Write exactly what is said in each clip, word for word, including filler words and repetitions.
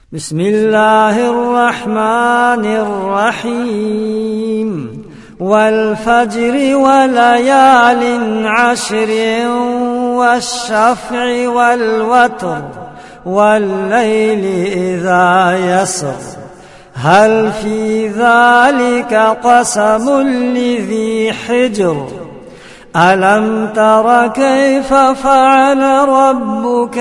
بسم الله الرحمن الرحيم والفجر وليال عشر والشفع والوتر والليل إذا يسر هل في ذلك قسم لذي حجر ألم تر كيف فعل ربك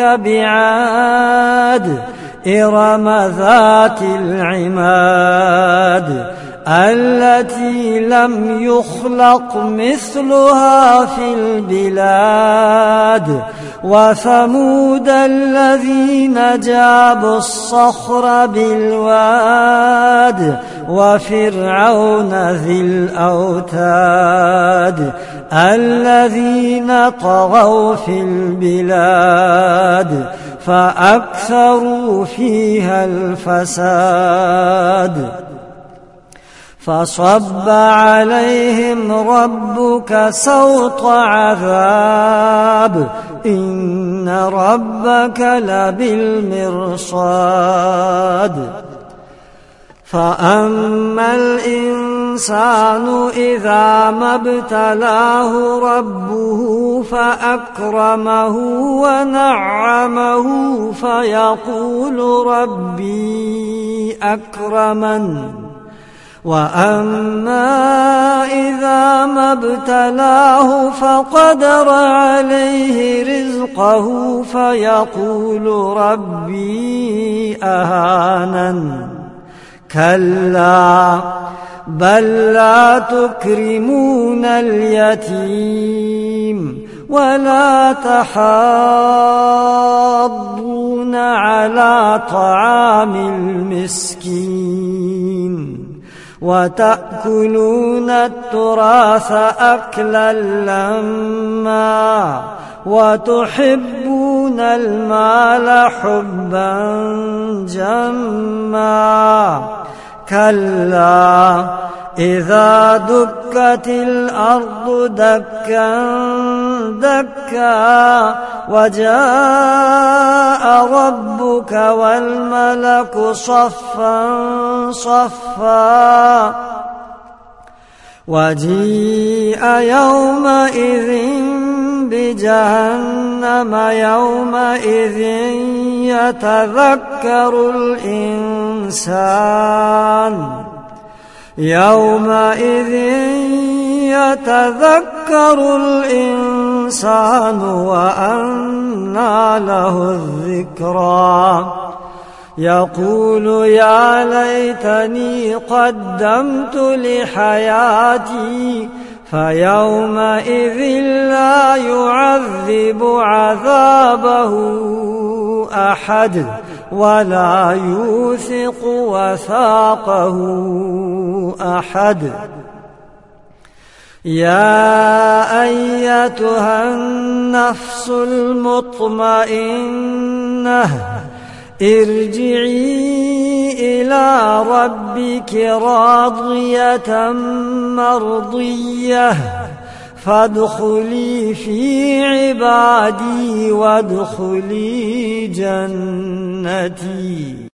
بعاد إرم ذات العماد التي لم يخلق مثلها في البلاد وثمود الذين جابوا الصخر بالواد وفرعون ذي الأوتاد الذين طغوا في البلاد فأكثروا فيها الفساد فصب عليهم ربك سوط عذاب إن ربك لبالمرصاد فأما الإنسان إذا ما ابتلاه ربه فأكرمه ونعمه فيقول ربي أكرمن وأما إذا ما ابتلاه فقدر عليه رزقه فيقول ربي أهانن كلا بل لا تكرمون اليتيم ولا تحاضون على طعام المسكين وتأكلون التراث أكلا لما وتحبون المال حبا جما كلا إذا دكت الأرض دكا دكا وجاء ربك والملك صفا صفا وجيء يومئذ بجهنم يومئذ يتذكر الإنسان يومئذ يتذكر الإنسان وأنى له الذكرى يقول يا ليتني قدمت لحياتي فيومئذ لا يعذب عذابه أحد ولا يوثق وثاقه أحد يا أيتها النفس المطمئنة ارجعي إلى ربك راضية مرضية فادخلي في عبادي وادخلي جنتي.